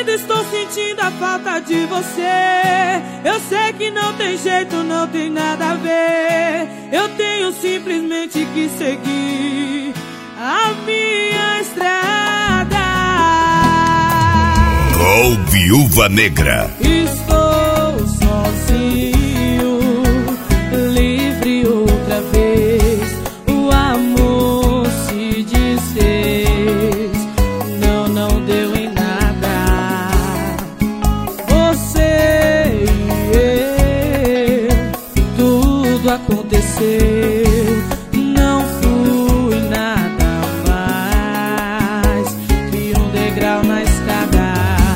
Ainda estou sentindo a falta de você. Eu sei que não tem jeito, não tem nada a ver. Eu tenho simplesmente que seguir a minha estrada. Oh, Viúva Negra. Estou sozinho, livre outra vez. O amor se desfez, não deu em nada. Você e eu, tudo aconteceu. Não fui nada mais que um degrau na escada.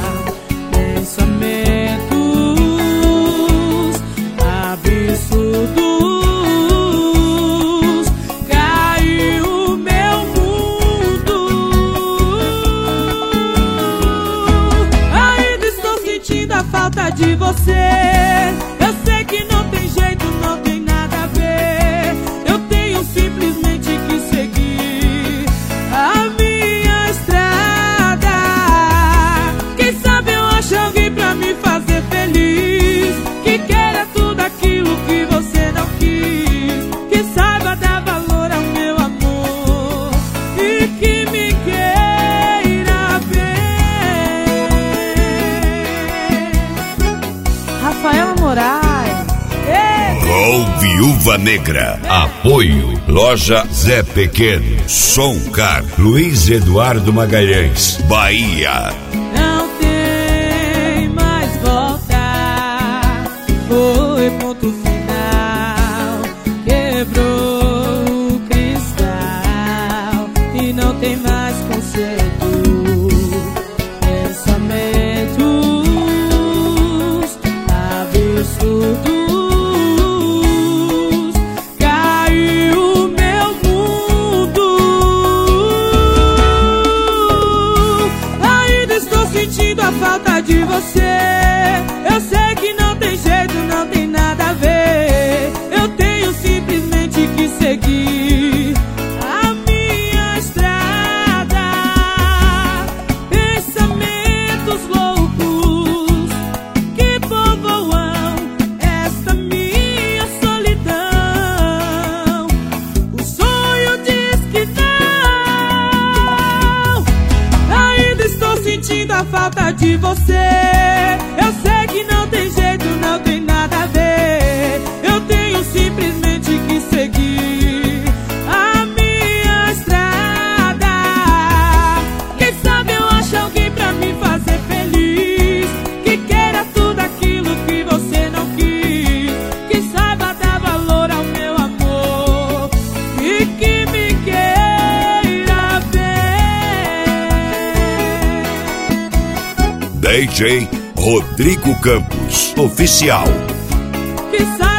Falta de você. Eu sei que não tem jeito, não tem nada a ver. Eu tenho simplesmente que seguir a minha estrada. Quem sabe eu acho alguém pra me fazer feliz, que queira tudo aquilo que você não quis, que saiba dar valor ao meu amor e que me queira bem. Rafaela Moraes. Oh, Viúva Negra. Apoio Loja Zé Pequeno, Som Car, Luiz Eduardo Magalhães, Bahia. Não tem mais volta, foi ponto final. Quebrou o cristal e não tem mais conserto. Caiu meu mundo. Ainda estou sentindo a falta de você. Eu sei que não tem jeito, não tem nada a ver. Eu tenho simplesmente que seguir a minha estrada. Pensamentos loucos que povoam esta minha solidão. O sonho diz que não. Ainda estou sentindo a falta de você. Eu sei que não tem jeito, não tem nada a ver. Eu tenho simplesmente que seguir a minha estrada. Quem sabe eu acho alguém pra me fazer feliz, que queira tudo aquilo que você não quis, que saiba dar valor ao meu amor e que me queira bem. DJ Rodrigo Campos, oficial. Que